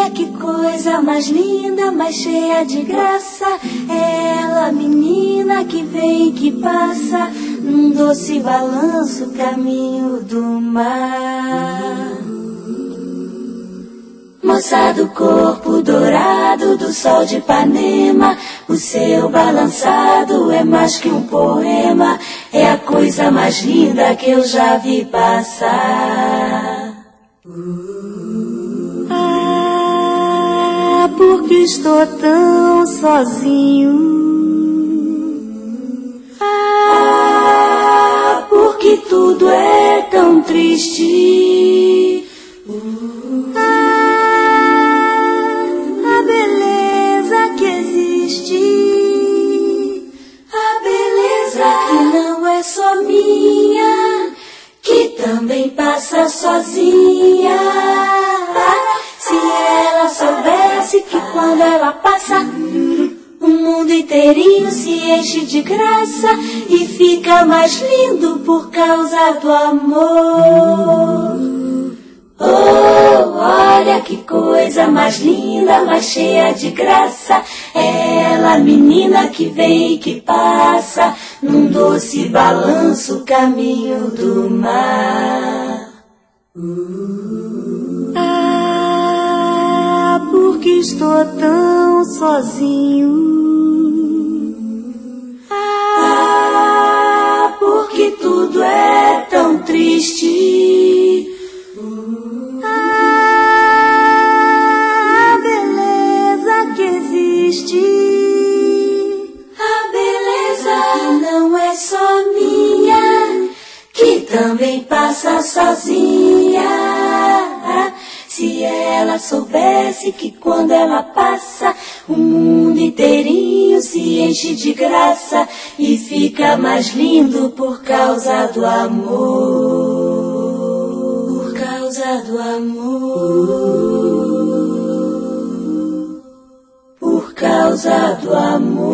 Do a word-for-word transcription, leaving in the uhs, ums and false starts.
Olha que coisa mais linda, mais cheia de graça. É ela, menina, que vem e que passa num doce balanço, caminho do mar. Moça do corpo dourado do sol de Ipanema, o seu balançado é mais que um poema, é a coisa mais linda que eu já vi passar. Ah, porque estou tão sozinho. Ah, porque tudo é tão triste. Só minha, que também passa sozinha. Se ela soubesse que quando ela passa, o mundo inteirinho se enche de graça e fica mais lindo por causa do amor. Oh, olha que coisa mais linda, mais cheia de graça. É ela, menina, que vem e que passa num doce balanço, caminho do mar. Ah, porque estou tão sozinho. Ah, porque tudo é tão triste. A beleza que existe, a beleza que não é só minha, que também passa sozinha. Se ela soubesse que quando ela passa, o mundo inteirinho se enche de graça e fica mais lindo por causa do amor. Por causa do amor, por causa do amor.